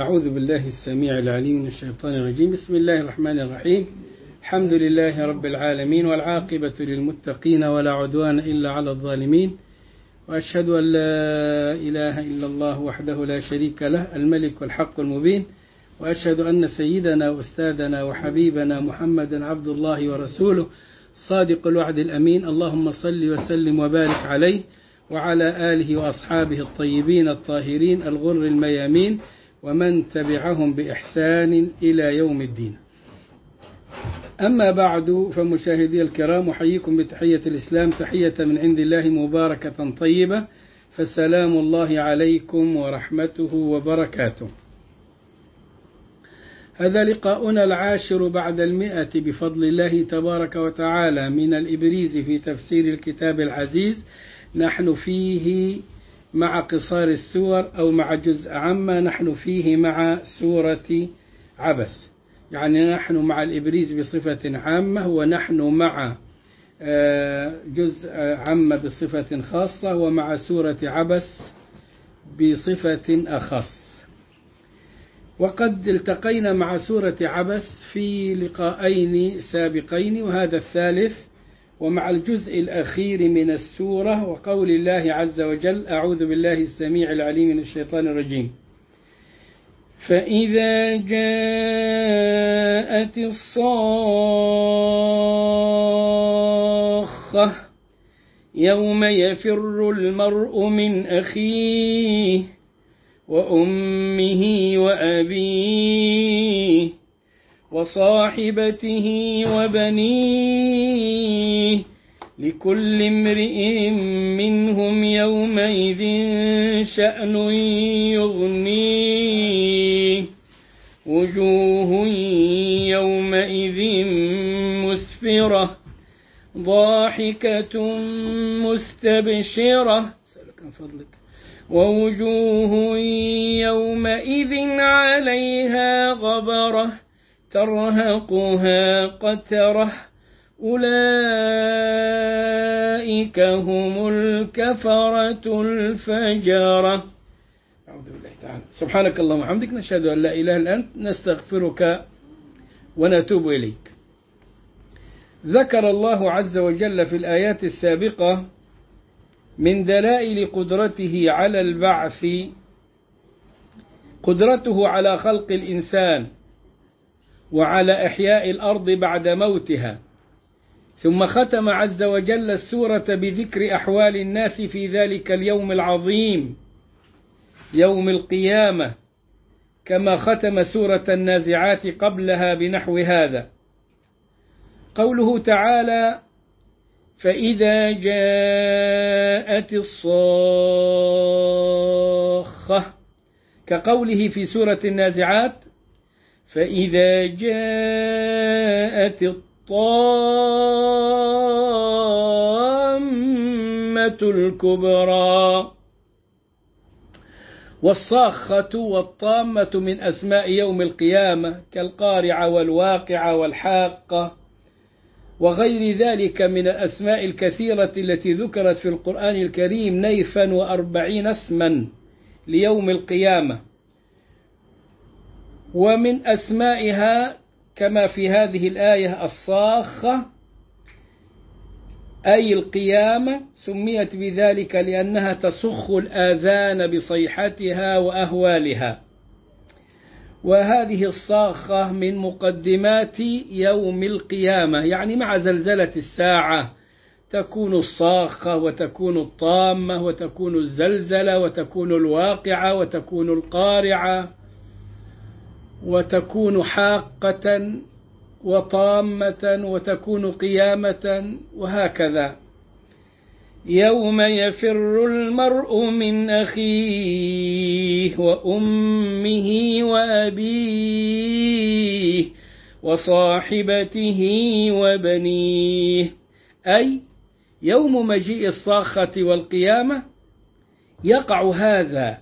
أعوذ بالله السميع العليم من الشيطان الرجيم. بسم الله الرحمن الرحيم. الحمد لله رب العالمين، والعاقبة للمتقين، ولا عدوان إلا على الظالمين، وأشهد أن لا إله إلا الله وحده لا شريك له الملك الحق المبين، وأشهد أن سيدنا وأستاذنا وحبيبنا محمدا عبد الله ورسوله صادق الوعد الأمين. اللهم صل وسلم وبارك عليه وعلى آله وأصحابه الطيبين الطاهرين الغر الميامين، ومن تبعهم بإحسان إلى يوم الدين. أما بعد، فمشاهدي الكرام، أحييكم بتحية الإسلام، تحية من عند الله مباركة طيبة، فالسلام الله عليكم ورحمته وبركاته. هذا لقاؤنا العاشر بعد 100 بفضل الله تبارك وتعالى من الإبريز في تفسير الكتاب العزيز. نحن فيه مع قصار السور أو مع جزء عامة، نحن فيه مع سورة عبس، يعني نحن مع الإبريز بصفة عامة، ونحن مع جزء عامة بصفة خاصة، ومع سورة عبس بصفة أخص. وقد التقينا مع سورة عبس في لقاءين سابقين، وهذا الثالث، ومع الجزء الأخير من السورة، وقول الله عز وجل: أعوذ بالله السميع العليم من الشيطان الرجيم: فإذا جاءت الصاخة يوم يفر المرء من أخيه وأمه وأبيه وصاحبته وبنيه لكل امرئ منهم يومئذ شأن يغنيه وجوه يومئذ مسفرة ضاحكة مستبشرة ووجوه يومئذ عليها غبرة ترهقها قترة أولئك هم الكفرة الفجرة. أعوذ بالله تعالى. سبحانك اللهم وبحمدك، نشهد أن لا إله إلا أنت، نستغفرك ونتوب إليك. ذكر الله عز وجل في الآيات السابقة من دلائل قدرته على البعث قدرته على خلق الإنسان وعلى إحياء الأرض بعد موتها، ثم ختم عز وجل السورة بذكر أحوال الناس في ذلك اليوم العظيم يوم القيامة، كما ختم سورة النازعات قبلها بنحو هذا. قوله تعالى: فإذا جاءت الصاخة، كقوله في سورة النازعات: فإذا جاءت الطامة الكبرى. والصاخة والطامة من أسماء يوم القيامة، كالقارعة والواقعة والحاقة وغير ذلك من الأسماء الكثيرة التي ذكرت في القرآن الكريم، نيفا 40 اسما ليوم القيامة. ومن أسمائها كما في هذه الآية الصاخة، أي القيامة، سميت بذلك لأنها تصخ الآذان بصيحتها وأهوالها. وهذه الصاخة من مقدمات يوم القيامة، يعني مع زلزلة الساعة تكون الصاخة وتكون الطامة وتكون الزلزلة وتكون الواقعة وتكون القارعة وتكون حاقة وطامة وتكون قيامة، وهكذا. يوم يفر المرء من أخيه وأمه وأبيه وصاحبته وبنيه، أي يوم مجيء الصاخة والقيامة يقع هذا،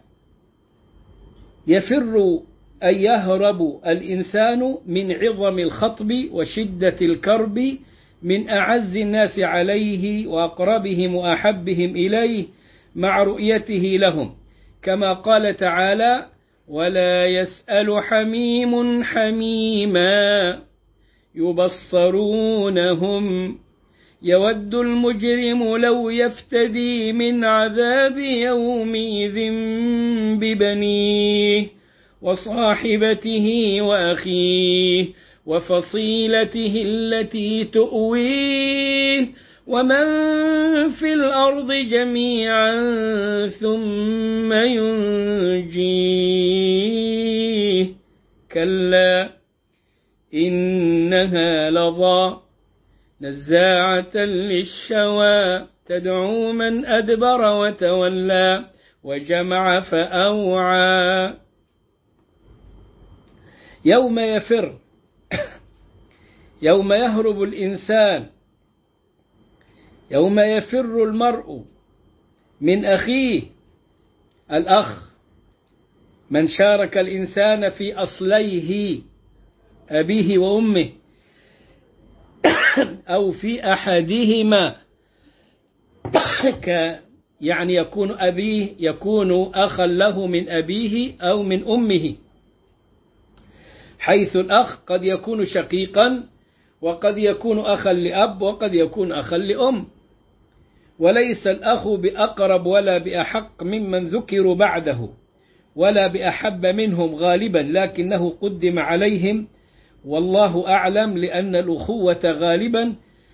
يفر أي يهرب الإنسان من عظم الخطب وشدة الكرب من أعز الناس عليه وأقربهم وأحبهم إليه مع رؤيته لهم، كما قال تعالى: ولا يسأل حميم حميما يبصرونهم يود المجرم لو يفتدي من عذاب يومئذ ببنيه وصاحبته وأخيه وفصيلته التي تؤويه ومن في الأرض جميعا ثم ينجيه كلا إنها لظى نزاعة للشوى تدعو من أدبر وتولى وجمع فأوعى يوم يفر يوم يهرب الإنسان يوم يفر المرء من أخيه الأخ من شارك الإنسان في أصليه أبيه وأمه أو في أحدهما يعني يكون أبيه يكون أخا له من أبيه أو من أمه، حيث الأخ قد يكون شقيقا وقد يكون أخا لأب وقد يكون أخا لأم، وليس الأخ بأقرب ولا بأحق ممن ذكروا بعده ولا بأحب منهم غالبا، لكنه قدم عليهم والله أعلم، لأن الأخوة غالبا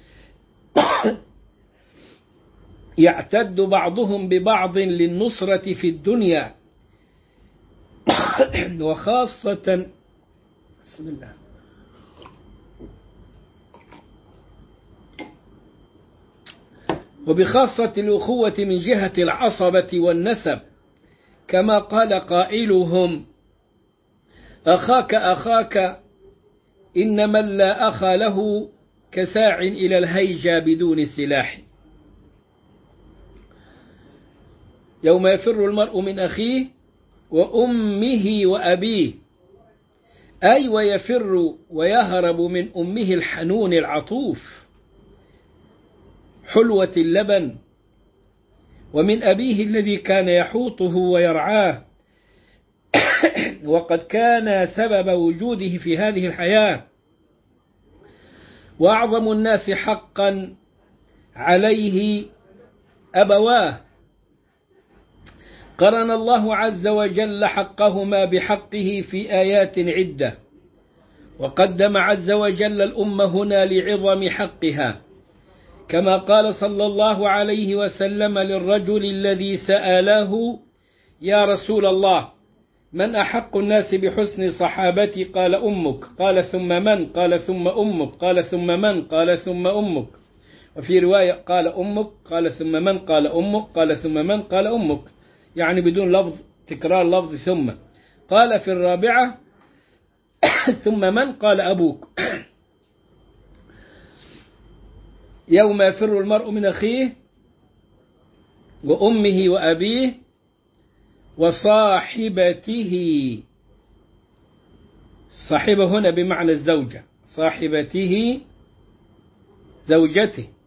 يعتد بعضهم ببعض للنصرة في الدنيا وخاصة بسم الله وبخاصة الأخوة من جهة العصبة والنسب، كما قال قائلهم أخاك إن من لا أخ له كساع إلى الهيجا بدون سلاح. يوم يفر المرء من أخيه وأمه وأبيه، أي ويفر ويهرب من أمه الحنون العطوف حلوة اللبن، ومن أبيه الذي كان يحوطه ويرعاه وقد كان سبب وجوده في هذه الحياة، وأعظم الناس حقا عليه أبواه. قرن الله عز وجل حقهما بحقه في آيات عدة، وقدم عز وجل الأم هنا لعظم حقها، كما قال صلى الله عليه وسلم للرجل الذي سأله يا رسول الله من أحق الناس بحسن صحابتي؟ قال أمك. قال ثم من؟ قال ثم أمك. قال ثم من؟ قال ثم أمك. وفي رواية قال أمك قال ثم من؟ قال أمك قال ثم من؟ قال أمك، يعني بدون لفظ تكرار لفظ ثم. قال في الرابعة ثم من؟ قال أبوك. يوم يفر المرء من أخيه وأمه وأبيه وصاحبته، صاحبة هنا بمعنى الزوجة، صاحبته زوجته،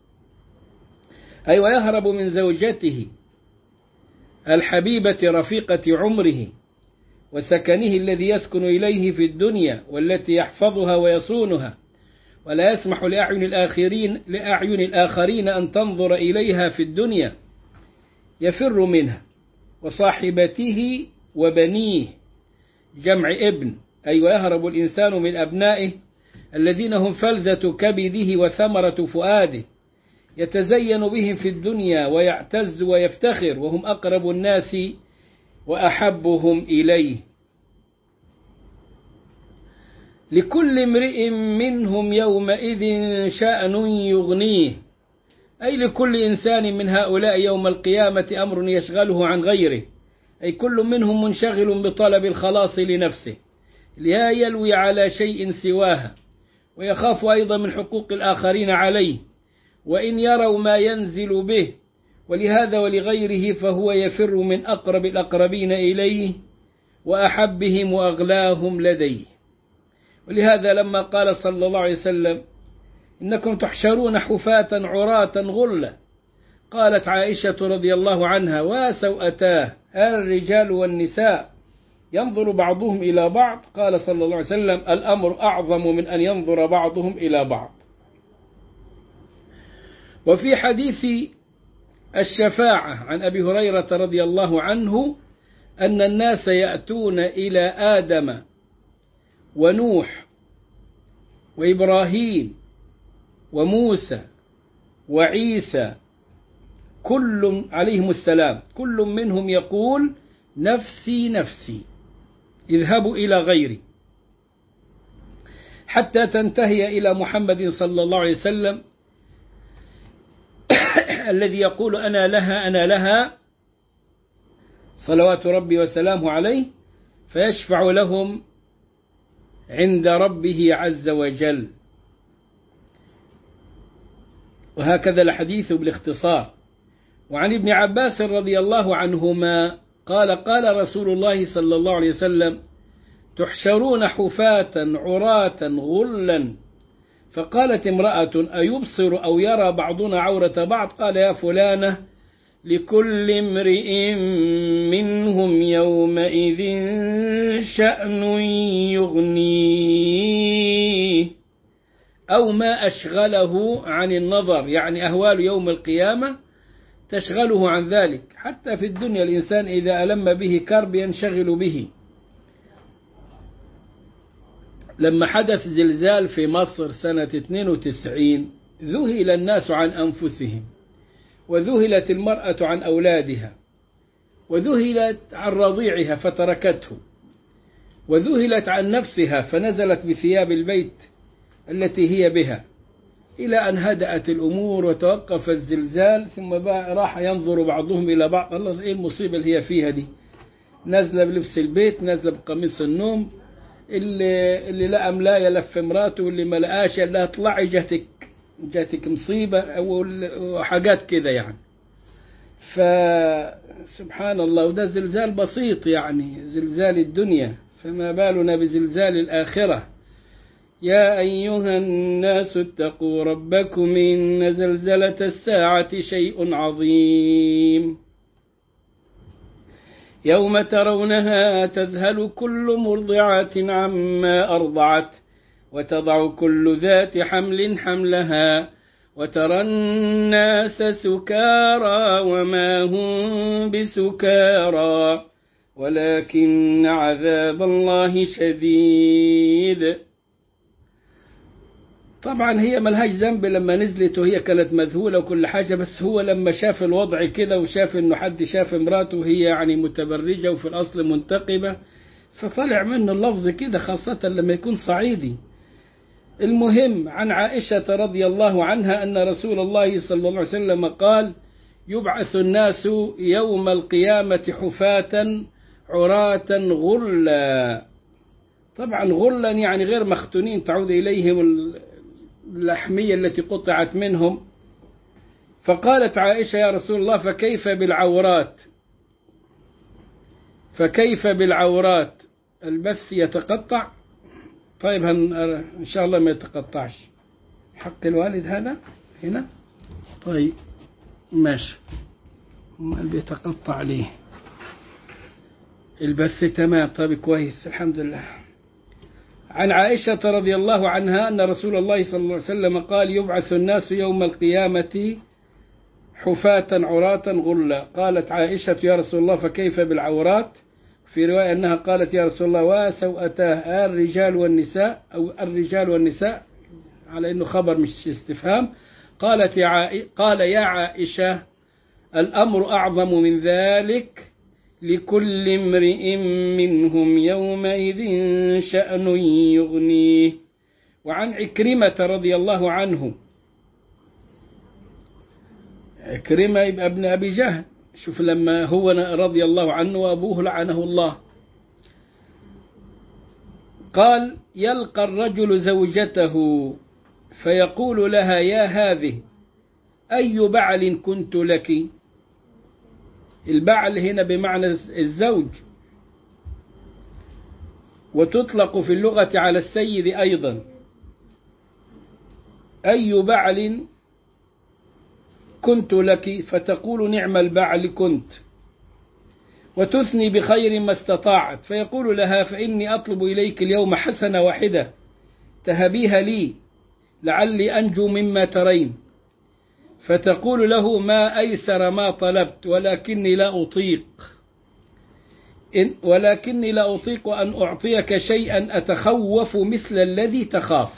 أي ويهرب من زوجته الحبيبة رفيقة عمره وسكنه الذي يسكن إليه في الدنيا، والتي يحفظها ويصونها ولا يسمح لأعين الآخرين أن تنظر إليها في الدنيا، يفر منها. وصاحبته وبنيه جمع ابن، أي ويهرب الإنسان من أبنائه الذين هم فلذة كبده وثمرة فؤاده، يتزين بهم في الدنيا ويعتز ويفتخر، وهم أقرب الناس وأحبهم إليه. لكل امرئ منهم يومئذ شأن يغنيه، أي لكل إنسان من هؤلاء يوم القيامة أمر يشغله عن غيره، أي كل منهم منشغل بطلب الخلاص لنفسه لا يلوي على شيء سواها، ويخاف أيضا من حقوق الآخرين عليه وإن يروا ما ينزل به، ولهذا ولغيره فهو يفر من أقرب الأقربين إليه وأحبهم وأغلاهم لديه. ولهذا لما قال صلى الله عليه وسلم إنكم تحشرون حفاة عراة غرلا، قالت عائشة رضي الله عنها وسوءتاه الرجال والنساء، ينظر بعضهم إلى بعض. قال صلى الله عليه وسلم: الأمر أعظم من أن ينظر بعضهم إلى بعض. وفي حديث الشفاعة عن أبي هريرة رضي الله عنه أن الناس يأتون إلى آدم ونوح وإبراهيم وموسى وعيسى كل عليهم السلام، كل منهم يقول: نفسي نفسي، اذهبوا إلى غيري، حتى تنتهي إلى محمد صلى الله عليه وسلم الذي يقول: أنا لها أنا لها، صلوات ربي وسلامه عليه، فيشفع لهم عند ربه عز وجل. وهكذا الحديث بالاختصار. وعن ابن عباس رضي الله عنهما قال: قال رسول الله صلى الله عليه وسلم: تحشرون حفاة عراة غلا. فقالت امرأة: أيبصر أو يرى بعضنا عورة بعض؟ قال: يا فلانة، لكل امرئ منهم يومئذ شأن يغنيه، أو ما أشغله عن النظر، يعني أهوال يوم القيامة تشغله عن ذلك. حتى في الدنيا الإنسان إذا ألم به كرب ينشغل به. لما حدث زلزال في مصر سنة 92 ذهل الناس عن أنفسهم، وذهلت المرأة عن أولادها، وذهلت عن رضيعها فتركته، وذهلت عن نفسها فنزلت بثياب البيت التي هي بها، إلى أن هدأت الأمور وتوقف الزلزال. ثم راح ينظر بعضهم إلى بعض: الله، إيه المصيبة اللي هي فيها دي؟ نازلة بلبس البيت، نازلة بقميص النوم، اللي لقى ملاية لف مراته، واللي ما لقاش قال لها اطلعي جاتك مصيبة، وحاجات كده يعني. فسبحان الله، وده زلزال بسيط يعني، زلزال الدنيا، فما بالنا بزلزال الآخرة. يا أيها الناس اتقوا ربكم إن زلزلة الساعة شيء عظيم، يوم ترونها تذهل كل مرضعة عما أرضعت، وتضع كل ذات حمل حملها، وترى الناس سكارى وما هم بسكارى ولكن عذاب الله شديد. طبعا هي ملهاش ذنب لما نزلت، وهي كانت مذهولة وكل حاجة، بس هو لما شاف الوضع كده وشاف انه حد شاف امراته وهي يعني متبرجة وفي الأصل منتقبة، فطلع منه اللفظ كده، خاصة لما يكون صعيدي. المهم، عن عائشة رضي الله عنها أن رسول الله صلى الله عليه وسلم قال: يبعث الناس يوم القيامة حفاة عراة غرلا. طبعا غرلا يعني غير مختونين، تعود إليهم اللحمية التي قطعت منهم. فقالت عائشة: يا رسول الله، فكيف بالعورات؟ فكيف بالعورات؟ البث يتقطع؟ طيب إن شاء الله ما يتقطعش. حق الوالد هذا هنا. طيب ماشي، ما بيتقطع ليه البث؟ تمام، طيب كويس، الحمد لله. عن عائشة رضي الله عنها أن رسول الله صلى الله عليه وسلم قال: يبعث الناس يوم القيامة حفاة عراة غرلا. قالت عائشة: يا رسول الله، فكيف بالعورات؟ في رواية أنها قالت: يا رسول الله، وسوءتاه الرجال والنساء، أو الرجال والنساء، على أنه خبر مش استفهام. قال: يا عائشة، الأمر أعظم من ذلك، لكل امرئ منهم يومئذ شأن يغنيه. وعن عكرمة رضي الله عنه، عكرمة يبقى ابن أبي جهل، شوف لما هو رضي الله عنه وأبوه لعنه الله، قال: يلقى الرجل زوجته فيقول لها: يا هذه، أي بعل كنت لك؟ البعل هنا بمعنى الزوج، وتطلق في اللغة على السيد أيضا. أي بعل كنت لك؟ فتقول: نعم البعل كنت. وتثني بخير ما استطاعت، فيقول لها: فإني أطلب إليك اليوم حسنة واحدة تهبيها لي لعلي أنجو مما ترين. فتقول له: ما أيسر ما طلبت، ولكني لا أطيق أن أعطيك شيئا أتخوف مثل الذي تخاف.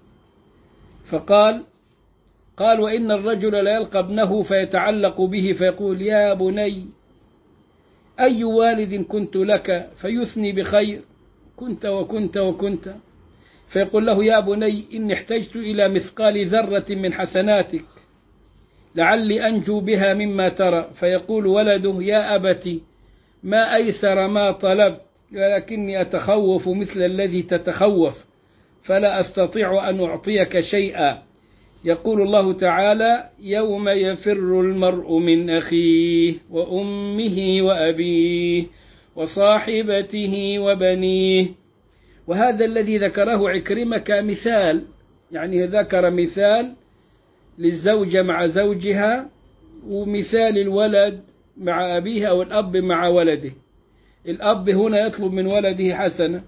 قال: وإن الرجل لا يلقى ابنه فيتعلق به فيقول: يا بني، أي والد كنت لك فيثني بخير، كنت وكنت وكنت. فيقول له: يا بني، إني احتجت إلى مثقال ذرة من حسناتك لعلي أنجو بها مما ترى. فيقول ولده: يا أبت، ما أيسر ما طلبت، ولكني أتخوف مثل الذي تتخوف، فلا أستطيع أن أعطيك شيئا. يقول الله تعالى: يوم يفر المرء من أخيه وأمه وأبيه وصاحبته وبنيه. وهذا الذي ذكره عكرمة كمثال، يعني ذكر مثال للزوجة مع زوجها، ومثال الولد مع أبيه أو الأب مع ولده. الأب هنا يطلب من ولده حسنة،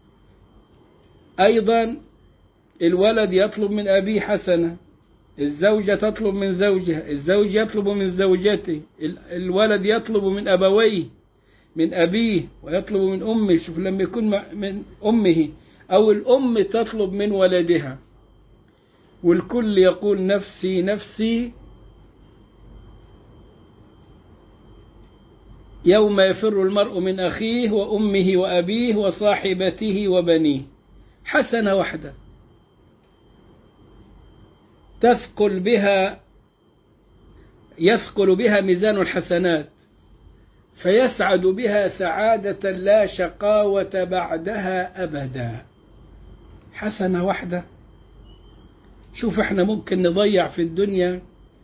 أيضا الولد يطلب من أبيه حسنة، الزوجة تطلب من زوجها، الزوج يطلب من زوجته، الولد يطلب من أبويه، من أبيه، ويطلب من أمه. شوف لما يكون من أمه، أو الأم تطلب من ولدها، والكل يقول: نفسي نفسي. يوم يفر المرء من أخيه وأمه وأبيه وصاحبته وبنيه. حسنة واحدة يثقل بها ميزان الحسنات، فيسعد بها سعادة لا شقاوة بعدها أبدا. حسنة واحدة. شوف احنا ممكن نضيع في الدنيا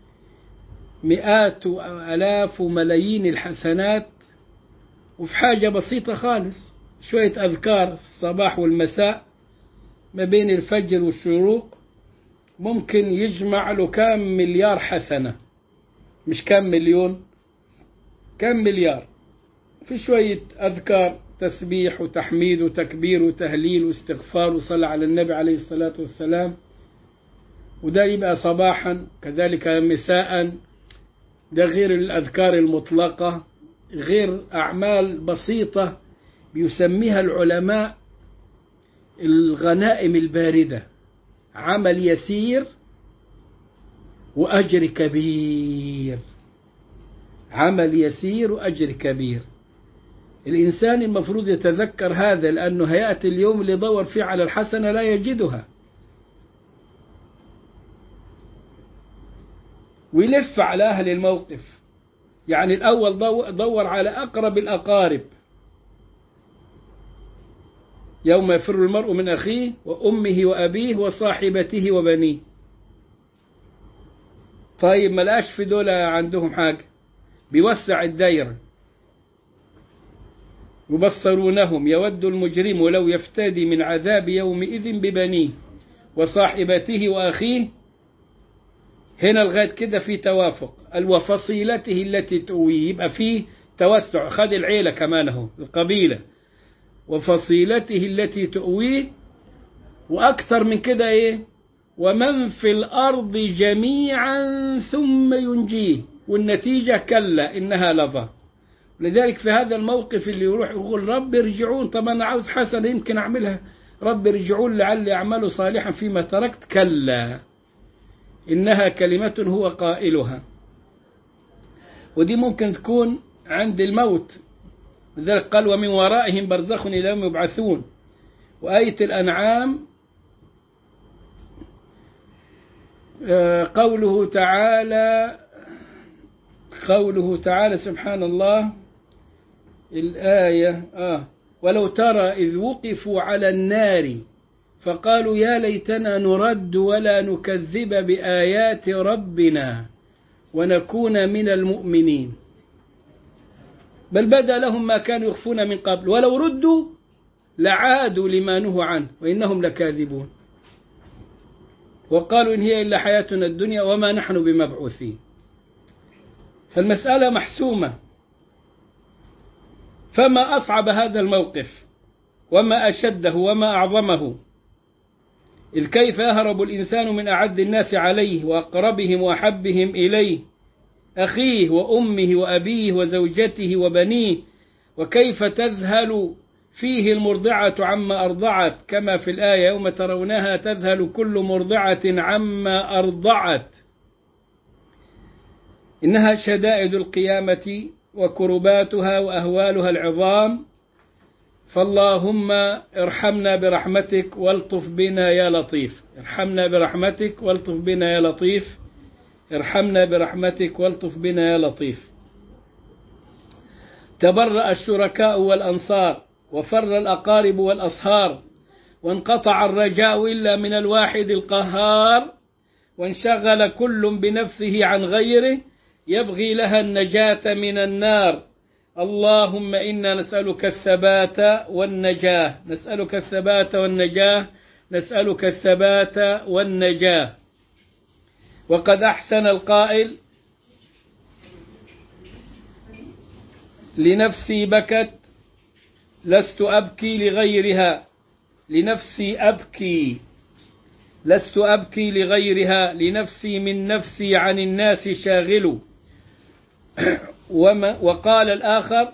مئات وآلاف وملايين الحسنات، وفي حاجة بسيطة خالص، شوية أذكار في الصباح والمساء ما بين الفجر والشروق، ممكن يجمع له كام مليار حسنة، مش كام مليون، كام مليار، في شوية أذكار، تسبيح وتحميد وتكبير وتهليل واستغفار وصلاة على النبي عليه الصلاة والسلام. وده يبقى صباحا، كذلك مساء، ده غير الأذكار المطلقة، غير أعمال بسيطة بيسميها العلماء الغنائم الباردة، عمل يسير وأجر كبير، عمل يسير وأجر كبير. الإنسان المفروض يتذكر هذا، لأنه هيأتي اليوم اللي يدور فيه على الحسنة لا يجدها، ويلف على أهل الموقف. يعني الأول دور على أقرب الأقارب. يوم يفر المرء من أخيه وأمه وأبيه وصاحبته وبنيه. طيب ما لقاش في دول عندهم حاجة، بيوسع الدايرة. يبصرونهم يود المجرم لو يفتدي من عذاب يومئذ ببنيه وصاحبته وأخيه. هنا لغاية كده في توافق. وفصيلته التي تؤويه، يبقى فيه توسع، خد العيلة كمان اهو، القبيلة. وفصيلته التي تؤويه، وأكثر من كده إيه؟ ومن في الأرض جميعا ثم ينجيه. والنتيجة كلا إنها لظى. لذلك في هذا الموقف اللي يروح يقول: رب ارجعون، طب أنا عاوز حسنة يمكن أعملها، رب ارجعون لعلي أعمل صالحا فيما تركت، كلا إنها كلمة هو قائلها. ودي ممكن تكون عند الموت، لذلك قال: ومن ورائهم برزخ إلى يوم يبعثون. وآية الأنعام قوله تعالى سبحان الله، الآية ولو ترى إذ وقفوا على النار فقالوا يا ليتنا نرد ولا نكذب بآيات ربنا ونكون من المؤمنين، بل بدا لهم ما كانوا يخفون من قبل ولو ردوا لعادوا لما نهوا عنه وإنهم لكاذبون، وقالوا إن هي إلا حياتنا الدنيا وما نحن بمبعوثين. فالمسألة محسومة، فما أصعب هذا الموقف وما أشده وما أعظمه، إذ كيف يهرب الإنسان من أعز الناس عليه وأقربهم وأحبهم إليه، أخيه وأمه وأبيه وزوجته وبنيه، وكيف تذهل فيه المرضعة عما أرضعت، كما في الآية يوم ترونها تذهل كل مرضعة عما أرضعت. إنها شدائد القيامة وكرباتها وأهوالها العظام، فاللهم ارحمنا برحمتك والطف بنا يا لطيف. ارحمنا برحمتك والطف بنا يا لطيف. ارحمنا برحمتك والطف بنا يا لطيف. تبرأ الشركاء والأنصار، وفر الأقارب والأصهار، وانقطع الرجاء إلا من الواحد القهار، وانشغل كل بنفسه عن غيره يبغي لها النجاة من النار. اللهم إنا نسألك الثبات والنجاة، نسألك الثبات والنجاة، نسألك الثبات والنجاة. وقد أحسن القائل: لنفسي بكت لست أبكي لغيرها، لنفسي أبكي لست أبكي لغيرها، لنفسي من نفسي عن الناس شاغل. وقال الآخر: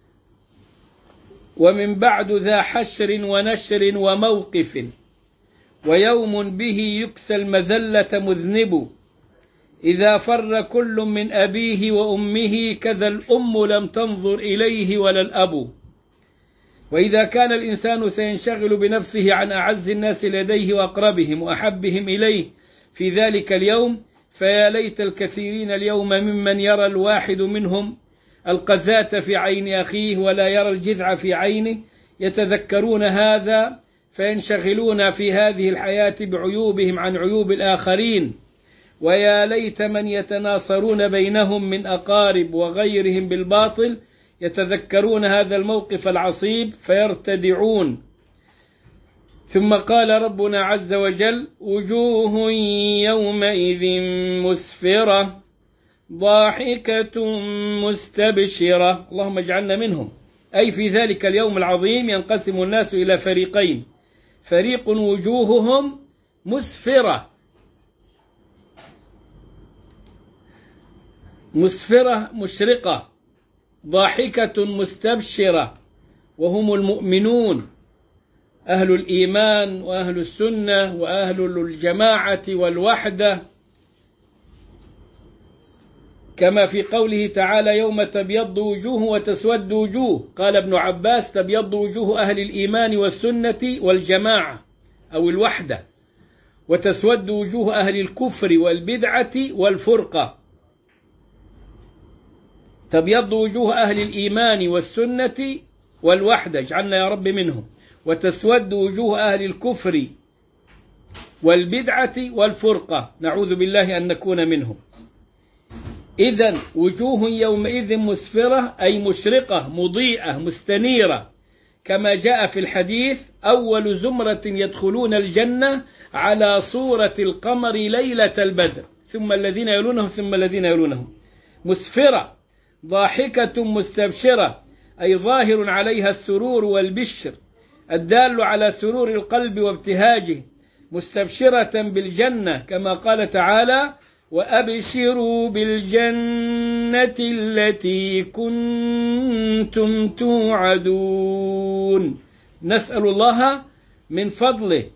ومن بعد ذا حشر ونشر وموقف، ويوم به يكسى المذلة مذنب، إذا فر كل من أبيه وأمه كذا الأم لم تنظر إليه ولا الأب. وإذا كان الإنسان سينشغل بنفسه عن أعز الناس لديه وأقربهم وأحبهم إليه في ذلك اليوم، فيا ليت الكثيرين اليوم ممن يرى الواحد منهم القذاة في عين أخيه ولا يرى الجذع في عينه، يتذكرون هذا فينشغلون في هذه الحياة بعيوبهم عن عيوب الآخرين. ويا ليت من يتناصرون بينهم من أقارب وغيرهم بالباطل يتذكرون هذا الموقف العصيب فيرتدعون. ثم قال ربنا عز وجل: وجوه يومئذ مسفرة ضاحكة مستبشرة. اللهم اجعلنا منهم. أي في ذلك اليوم العظيم ينقسم الناس إلى فريقين: فريق وجوههم مسفرة، مسفرة مشرقة، ضاحكة مستبشرة، وهم المؤمنون أهل الإيمان وأهل السنة وأهل الجماعة والوحدة، كما في قوله تعالى: يوم تبيض وجوه وتسود وجوه. قال ابن عباس: تبيض وجوه أهل الإيمان والسنة والجماعة أو الوحدة، وتسود وجوه أهل الكفر والبدعة والفرقة. تبيض وجوه أهل الإيمان والسنة والوحدة، اجعلنا يا رب منهم، وتسود وجوه أهل الكفر والبدعة والفرقة، نعوذ بالله أن نكون منهم. إذن وجوه يومئذ مسفرة أي مشرقة مضيئة مستنيرة، كما جاء في الحديث: أول زمرة يدخلون الجنة على صورة القمر ليلة البدر، ثم الذين يلونهم ثم الذين يلونهم. مسفرة ضاحكة مستبشرة أي ظاهر عليها السرور والبشر الدال على سرور القلب وابتهاجه، مستبشرة بالجنة، كما قال تعالى: وأبشروا بالجنة التي كنتم توعدون. نسأل الله من فضله.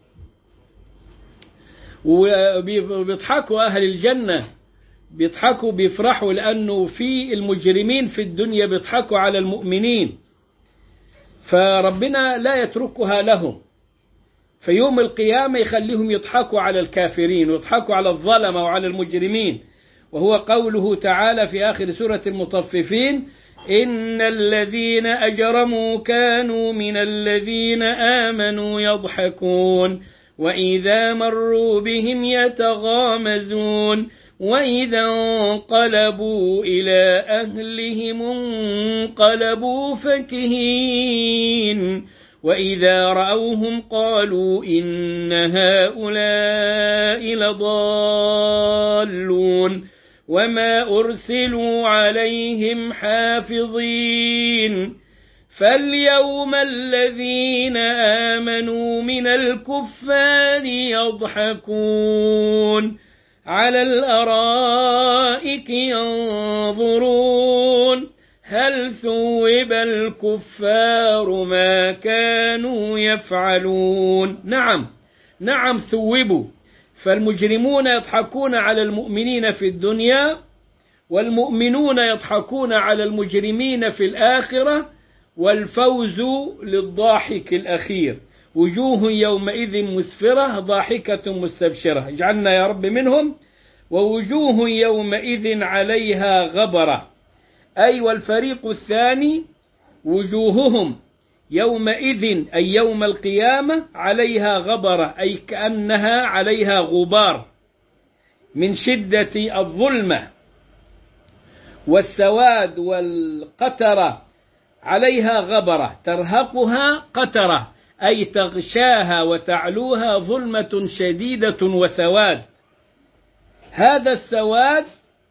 وبيضحكوا أهل الجنة، بيضحكوا بيفرحوا، لأنه في المجرمين في الدنيا بيضحكوا على المؤمنين، فربنا لا يتركها لهم، في يوم القيامة يخليهم يضحكوا على الكافرين ويضحكوا على الظلمة وعلى المجرمين. وهو قوله تعالى في آخر سورة المطففين: إن الذين أجرموا كانوا من الذين آمنوا يضحكون وإذا مروا بهم يتغامزون وإذا انقلبوا إلى أهلهم انقلبوا فكهين وإذا رأوهم قالوا إن هؤلاء لضالون وما أرسلوا عليهم حافظين فاليوم الذين آمنوا من الكفار يضحكون على الأرائك ينظرون هل ثوب الكفار ما كانوا يفعلون. نعم ثوبوا. فالمجرمون يضحكون على المؤمنين في الدنيا، والمؤمنون يضحكون على المجرمين في الآخرة، والفوز للضاحك الأخير. وجوه يومئذ مسفرة ضاحكة مستبشرة، اجعلنا يا رب منهم. ووجوه يومئذ عليها غبرة، أي والفريق الثاني وجوههم يومئذ أي يوم القيامة عليها غبرة، أي كأنها عليها غبار من شدة الظلمة والسواد والقترة. عليها غبرة ترهقها قترة، أي تغشاها وتعلوها ظلمة شديدة وسواد. هذا السواد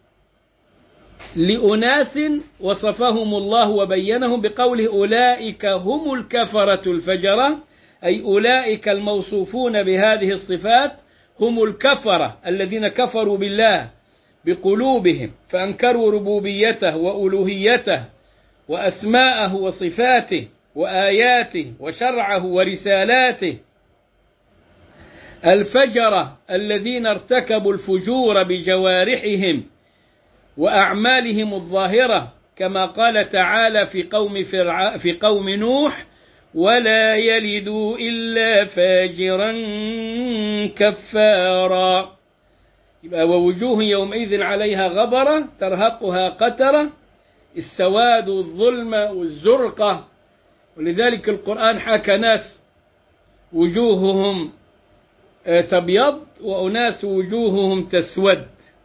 لأناس وصفهم الله وبينهم بقوله أولئك هم الكفرة الفجرة، أي أولئك الموصوفون بهذه الصفات هم الكفرة الذين كفروا بالله بقلوبهم فأنكروا ربوبيته وألوهيته وأسماءه وصفاته وآياته وشرعه ورسالاته. الفجرة الذين ارتكبوا الفجور بجوارحهم وأعمالهم الظاهرة، كما قال تعالى في قوم نوح ولا يلدوا إلا فاجرا كفارا. يبقى ووجوه يومئذ عليها غبرة ترهقها قترة، السواد والظلمة والزرقة. ولذلك القرآن حكى ناس وجوههم تبيض وأناس وجوههم تسود.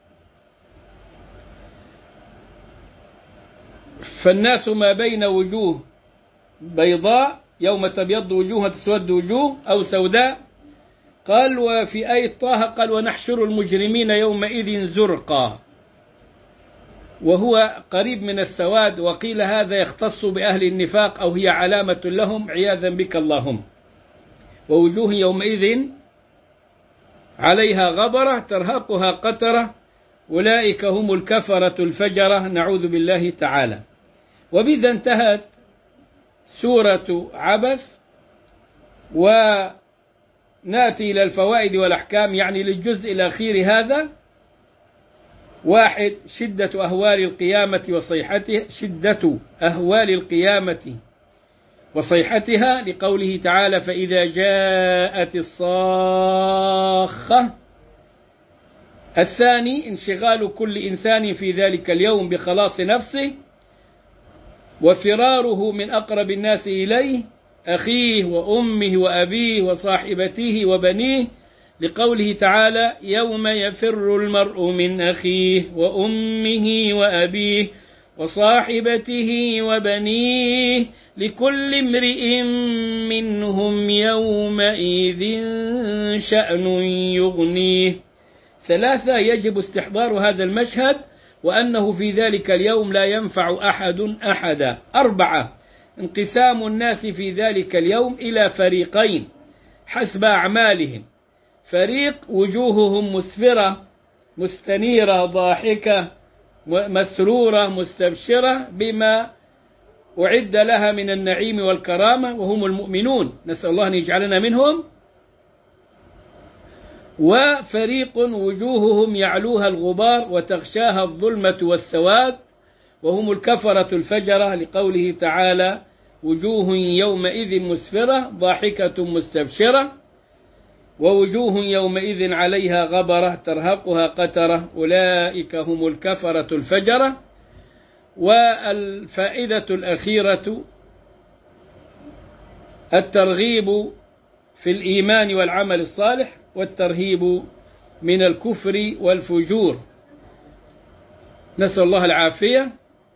فالناس ما بين وجوه بيضاء يوم تبيض وجوه تسود وجوه أو سوداء. قال وفي آية طه قال ونحشر المجرمين يومئذ زرقا، وهو قريب من السواد. وقيل هذا يختص بأهل النفاق أو هي علامة لهم عياذا بك اللهم. ووجوه يومئذ عليها غبرة ترهقها قترة أولئك هم الكفرة الفجرة، نعوذ بالله تعالى. وبذا انتهت سورة عبس. ونأتي إلى الفوائد والأحكام، يعني للجزء الأخير هذا. 1. شدة أهوال القيامة وصيحتها، شدة أهوال القيامة وصيحتها، لقوله تعالى فإذا جاءت الصاخة. 2. انشغال كل إنسان في ذلك اليوم بخلاص نفسه وفراره من أقرب الناس إليه أخيه وأمه وأبيه وصاحبته وبنيه، لقوله تعالى يوم يفر المرء من أخيه وأمه وأبيه وصاحبته وبنيه لكل امرئ منهم يومئذ شأن يغنيه. 3. يجب استحضار هذا المشهد وأنه في ذلك اليوم لا ينفع أحد أحدا. 4. انقسام الناس في ذلك اليوم إلى فريقين حسب أعمالهم: فريق وجوههم مسفرة مستنيرة ضاحكة مسرورة مستبشرة بما أعد لها من النعيم والكرامة وهم المؤمنون، نسأل الله أن يجعلنا منهم. وفريق وجوههم يعلوها الغبار وتغشاها الظلمة والسواد وهم الكفرة الفجرة، لقوله تعالى وجوه يومئذ مسفرة ضاحكة مستبشرة ووجوه يومئذ عليها غبرة ترهقها قترة أولئك هم الكفرة الفجرة. والفائدة الأخيرة الترغيب في الإيمان والعمل الصالح والترهيب من الكفر والفجور، نسأل الله العافية.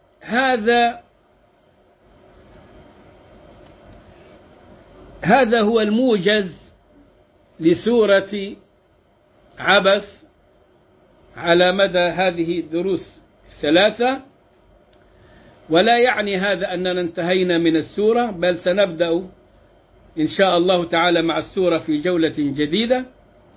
هذا هو الموجز لسورة عبس على مدى هذه الدروس الثلاثة. ولا يعني هذا أننا انتهينا من السورة، بل سنبدأ إن شاء الله تعالى مع السورة في جولة جديدة،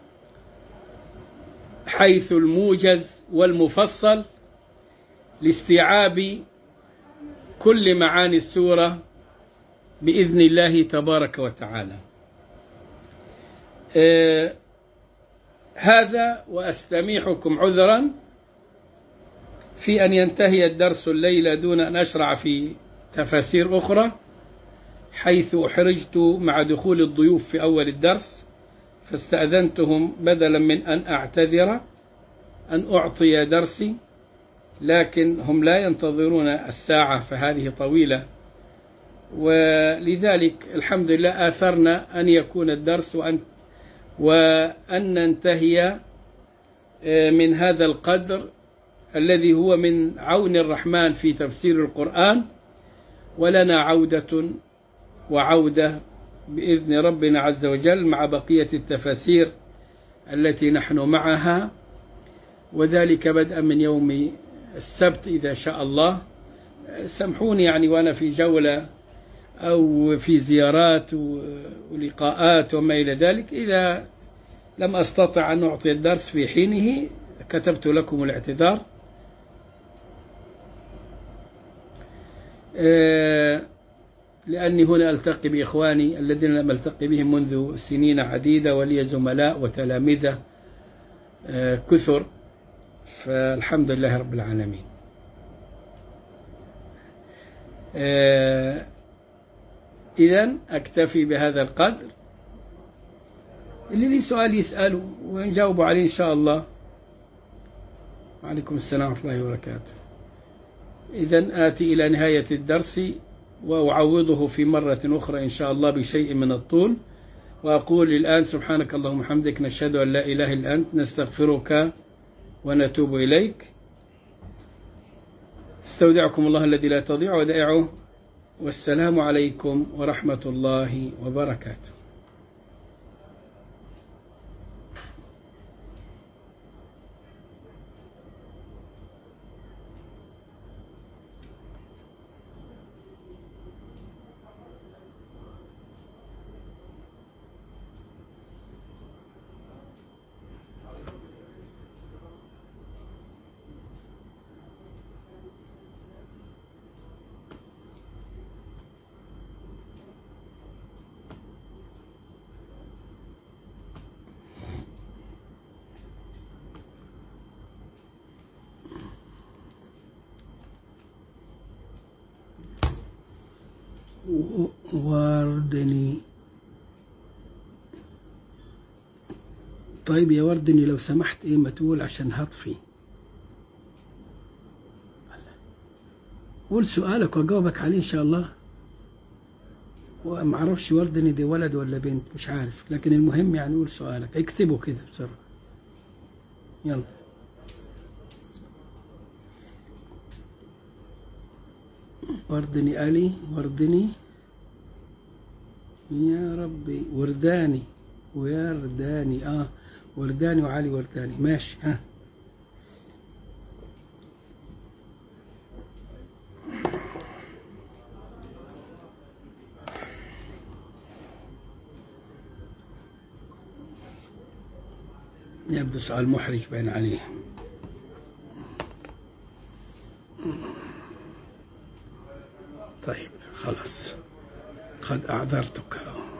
حيث الموجز والمفصل لاستيعاب كل معاني السورة بإذن الله تبارك وتعالى. هذا وأستميحكم عذرا في أن ينتهي الدرس الليلة دون أن أشرع في تفاسير أخرى، حيث أحرجت مع دخول الضيوف في أول الدرس، فاستأذنتهم بدلا من أن أعتذر أن أعطي درسي، لكن هم لا ينتظرون الساعة فهذه طويلة، ولذلك الحمد لله آثرنا أن يكون الدرس وأن ننتهي من هذا القدر الذي هو من عون الرحمن في تفسير القرآن، ولنا عودة وعودة بإذن ربنا عز وجل مع بقية التفاسير التي نحن معها، وذلك بدءا من يوم السبت إذا شاء الله. سامحوني يعني وأنا في جولة أو في زيارات ولقاءات وما إلى ذلك، إذا لم أستطع أن أعطي الدرس في حينه كتبت لكم الاعتذار. لأني هنا ألتقي بإخواني الذين لم ألتقي بهم منذ سنين عديدة، ولي زملاء وتلامذة كثر، فالحمد لله رب العالمين. إذن أكتفي بهذا القدر. اللي لي سؤال يسأله ونجاوب عليه إن شاء الله. وعليكم السلام ورحمة الله وبركاته. إذن آتي إلى نهاية الدرس وأعوضه في مرة أخرى إن شاء الله بشيء من الطول، وأقول الآن سبحانك اللهم وبحمدك، نشهد أن لا إله إلا أنت، نستغفرك ونتوب إليك. استودعكم الله الذي لا تضيع ودائعه، والسلام عليكم ورحمة الله وبركاته. وردني. طيب يا وردني لو سمحت ما تقول عشان هطفي. قول سؤالك وأجاوبك عليه إن شاء الله. وما اعرفش وردني دي ولد ولا بنت مش عارف، لكن المهم يعني قول سؤالك، اكتبه كده بسرعة. يلا. وردني آلي، وردني يا ربي، ورداني ويرداني، ورداني وعلي ورداني، ماشي. يبدو سؤال محرج بين عليه. طيب خلاص، قد أعذرتك.